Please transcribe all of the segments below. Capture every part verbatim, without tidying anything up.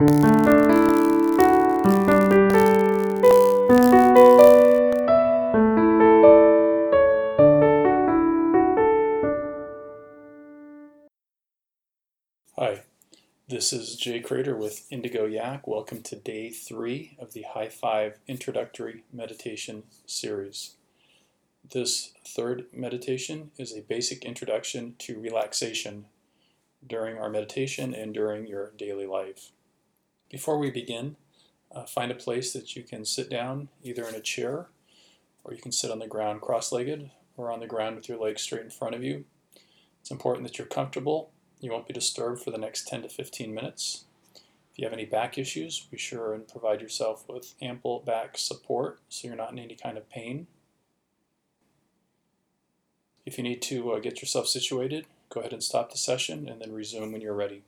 Hi, this is Jay Crater with Indigo Yak. Welcome to day three of the High Five Introductory Meditation series. This third meditation is a basic introduction to relaxation during our meditation and during your daily life. Before we begin, uh, find a place that you can sit down, either in a chair, or you can sit on the ground cross-legged, or on the ground with your legs straight in front of you. It's important that you're comfortable. You won't be disturbed for the next ten to fifteen minutes. If you have any back issues, be sure and provide yourself with ample back support so you're not in any kind of pain. If you need to uh, get yourself situated, go ahead and stop the session and then resume when you're ready.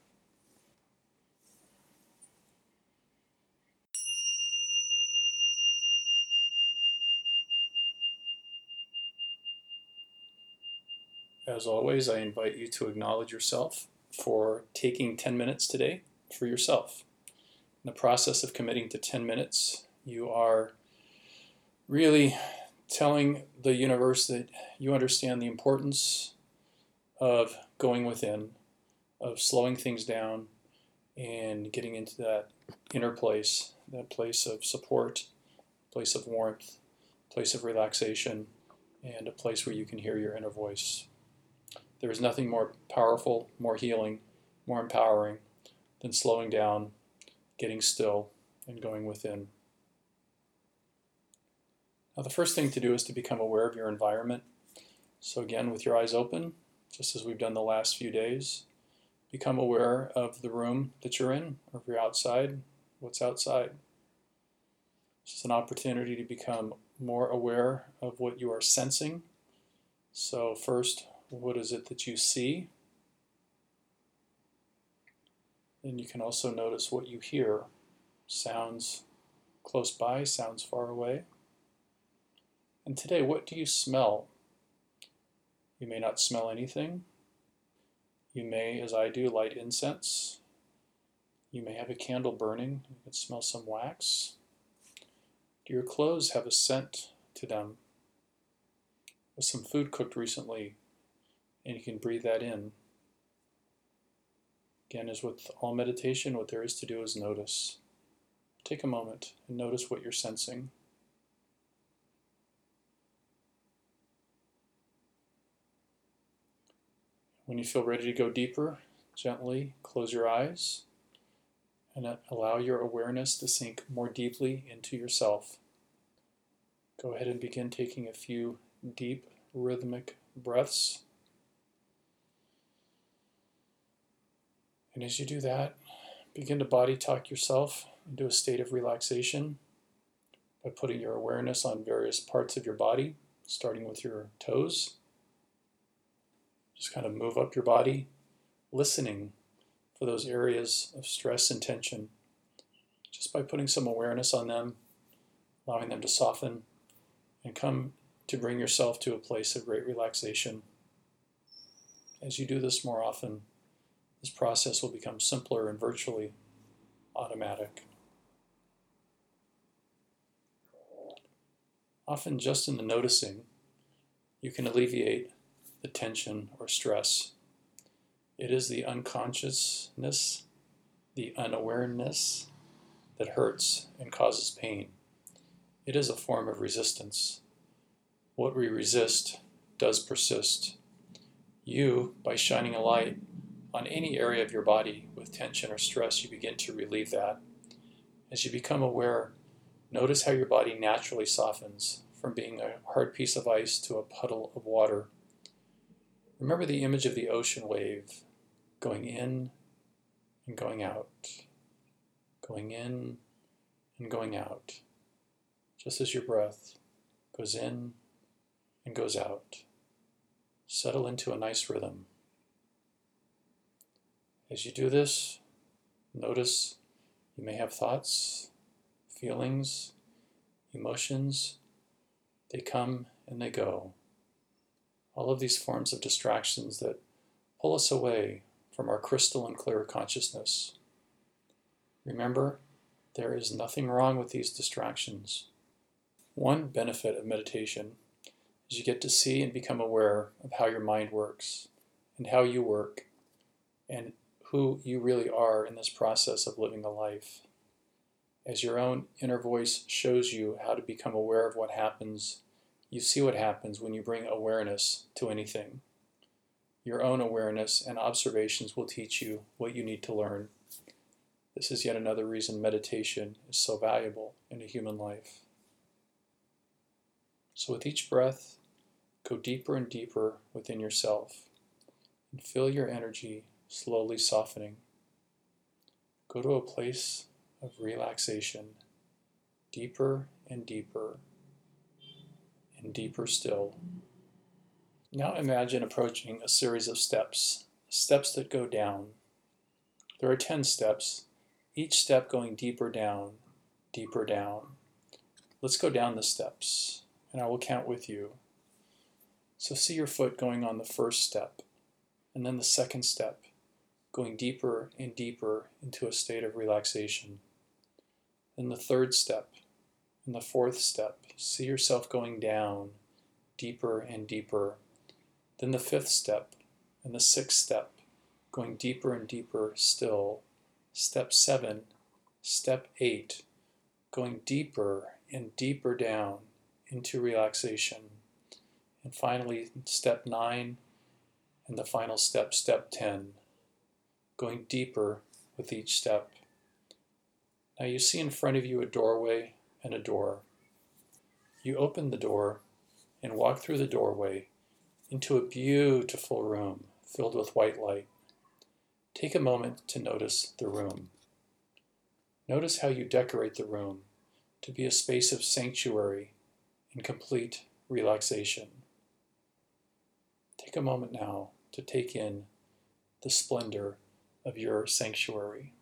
As always, I invite you to acknowledge yourself for taking ten minutes today for yourself. In the process of committing to ten minutes, you are really telling the universe that you understand the importance of going within, of slowing things down and getting into that inner place, that place of support, place of warmth, place of relaxation, and a place where you can hear your inner voice. There is nothing more powerful, more healing, more empowering than slowing down, getting still, and going within. Now, the first thing to do is to become aware of your environment. So again, with your eyes open, just as we've done the last few days, become aware of the room that you're in, or if you're outside, what's outside. It's just an opportunity to become more aware of what you are sensing. So first, what is it that you see? Then you can also notice what you hear. Sounds close by, sounds far away. And today, what do you smell? You may not smell anything. You may, as I do, light incense. You may have a candle burning. You can smell some wax. Do your clothes have a scent to them? Was some food cooked recently, and you can breathe that in? Again, as with all meditation, what there is to do is notice. Take a moment and notice what you're sensing. When you feel ready to go deeper, gently close your eyes and allow your awareness to sink more deeply into yourself. Go ahead and begin taking a few deep, rhythmic breaths. And as you do that, begin to body talk yourself into a state of relaxation by putting your awareness on various parts of your body, starting with your toes. Just kind of move up your body, listening for those areas of stress and tension, just by putting some awareness on them, allowing them to soften, and come to bring yourself to a place of great relaxation. As you do this more often, this process will become simpler and virtually automatic. Often just in the noticing, you can alleviate the tension or stress. It is the unconsciousness, the unawareness that hurts and causes pain. It is a form of resistance. What we resist does persist. You, by shining a light on any area of your body with tension or stress, you begin to relieve that. As you become aware, notice how your body naturally softens from being a hard piece of ice to a puddle of water. Remember the image of the ocean wave going in and going out, going in and going out, just as your breath goes in and goes out. Settle into a nice rhythm. As you do this, notice you may have thoughts, feelings, emotions. They come and they go. All of these forms of distractions that pull us away from our crystal and clear consciousness. Remember, there is nothing wrong with these distractions. One benefit of meditation is you get to see and become aware of how your mind works and how you work and who you really are in this process of living a life. As your own inner voice shows you how to become aware of what happens, you see what happens when you bring awareness to anything. Your own awareness and observations will teach you what you need to learn. This is yet another reason meditation is so valuable in a human life. So with each breath, go deeper and deeper within yourself and feel your energy slowly softening. Go to a place of relaxation, deeper and deeper and deeper still. Now imagine approaching a series of steps, steps that go down. There are ten steps, each step going deeper down, deeper down. Let's go down the steps, and I will count with you. So see your foot going on the first step, and then the second step, going deeper and deeper into a state of relaxation. Then the third step, and the fourth step, see yourself going down, deeper and deeper. Then the fifth step, and the sixth step, going deeper and deeper still. Step seven, step eight, going deeper and deeper down into relaxation. And finally, step nine, and the final step, step ten, going deeper with each step. Now you see in front of you a doorway and a door. You open the door and walk through the doorway into a beautiful room filled with white light. Take a moment to notice the room. Notice how you decorate the room to be a space of sanctuary and complete relaxation. Take a moment now to take in the splendor of your sanctuary.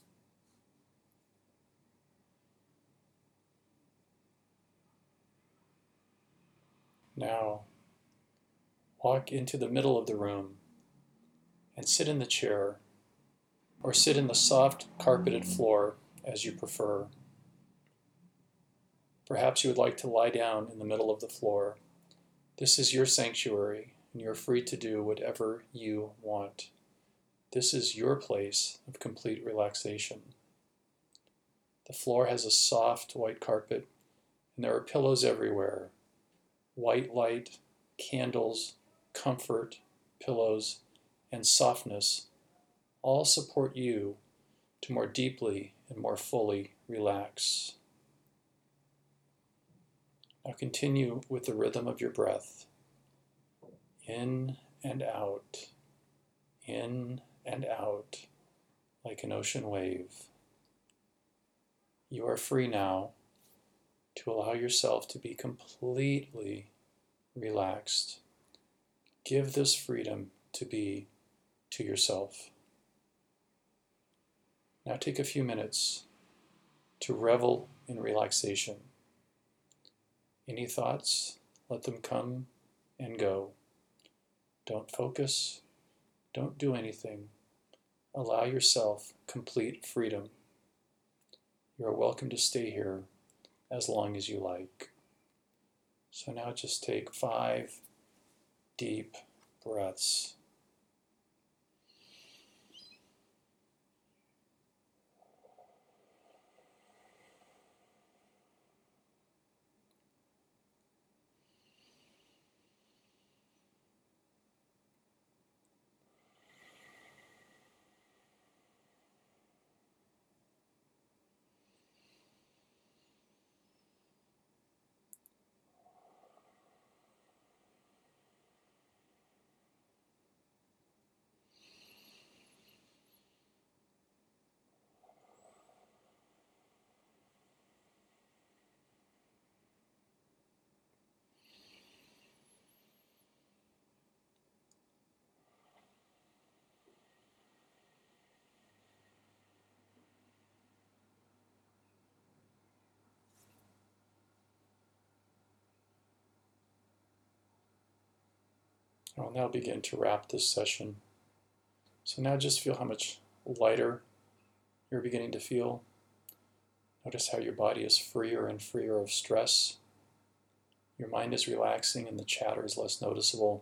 Now, walk into the middle of the room and sit in the chair, or sit in the soft carpeted floor as you prefer. Perhaps you would like to lie down in the middle of the floor. This is your sanctuary, and you're free to do whatever you want. This is your place of complete relaxation. The floor has a soft white carpet, and there are pillows everywhere. White light, candles, comfort, pillows, and softness all support you to more deeply and more fully relax. Now continue with the rhythm of your breath. In and out, in and out, like an ocean wave. You are free now to allow yourself to be completely relaxed. Give this freedom to be to yourself. Now take a few minutes to revel in relaxation. Any thoughts, let them come and go. Don't focus, don't do anything. Allow yourself complete freedom. You are welcome to stay here as long as you like. So now just take five deep breaths. I'll now begin to wrap this session. So now just feel how much lighter you're beginning to feel. Notice how your body is freer and freer of stress. Your mind is relaxing and the chatter is less noticeable.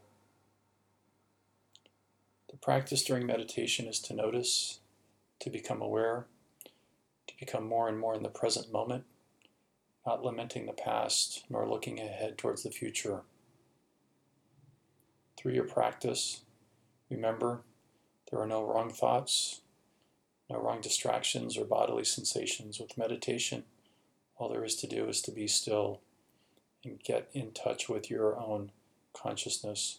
The practice during meditation is to notice, to become aware, to become more and more in the present moment, not lamenting the past nor looking ahead towards the future. Through your practice, remember, there are no wrong thoughts, no wrong distractions or bodily sensations. With meditation, all there is to do is to be still and get in touch with your own consciousness.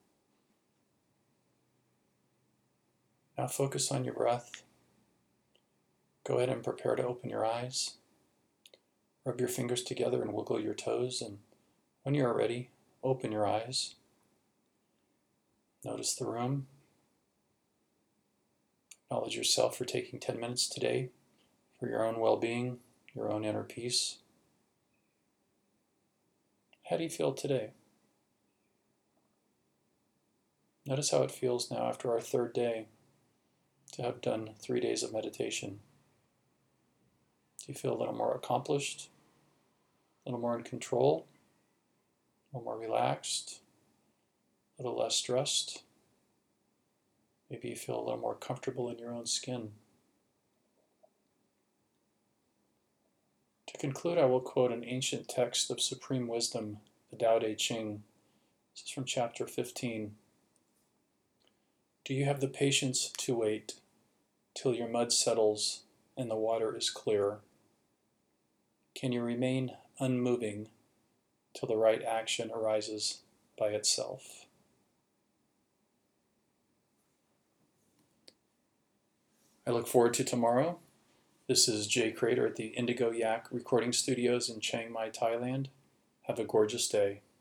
Now focus on your breath. Go ahead and prepare to open your eyes. Rub your fingers together and wiggle your toes, and when you are ready, open your eyes. Notice the room. Acknowledge yourself for taking ten minutes today for your own well-being, your own inner peace. How do you feel today? Notice how it feels now after our third day to have done three days of meditation. Do you feel a little more accomplished, a little more in control, a little more relaxed, a little less stressed? Maybe you feel a little more comfortable in your own skin. To conclude, I will quote an ancient text of supreme wisdom, the Tao Te Ching. This is from chapter fifteen. Do you have the patience to wait till your mud settles and the water is clear? Can you remain unmoving till the right action arises by itself? I look forward to tomorrow. This is Jay Crater at the Indigo Yak Recording Studios in Chiang Mai, Thailand. Have a gorgeous day.